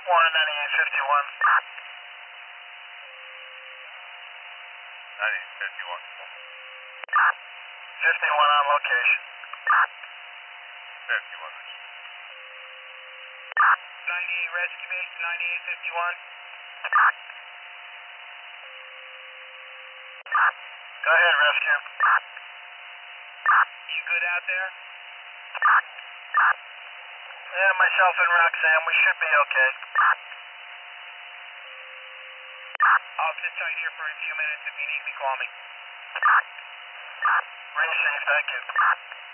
One 9851. 9851. 51 on location. 51. 98 rescue base to 9851. Go ahead, rescue. You good out there? Yeah, myself and Roxanne, we should be okay. I'll sit tight here for a few minutes. If you need me, call me. Racing, thank you.